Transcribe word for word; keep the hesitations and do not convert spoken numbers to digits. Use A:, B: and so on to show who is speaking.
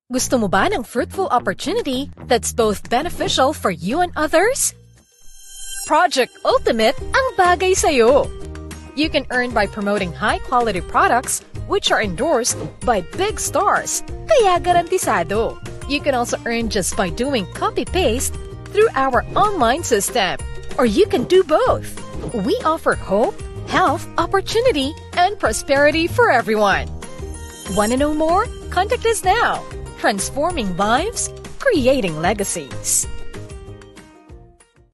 A: Gusto mo ba ng fruitful opportunity that's both beneficial for you and others? Project Ultimate ang bagay sa'yo. You can earn by promoting high-quality products which are endorsed by big stars, kaya garantisado. You can also earn just by doing copy-paste through our online system. Or you can do both. We offer hope, health, opportunity, and prosperity for everyone. Want to know more? Contact us now. Transforming lives, creating legacies.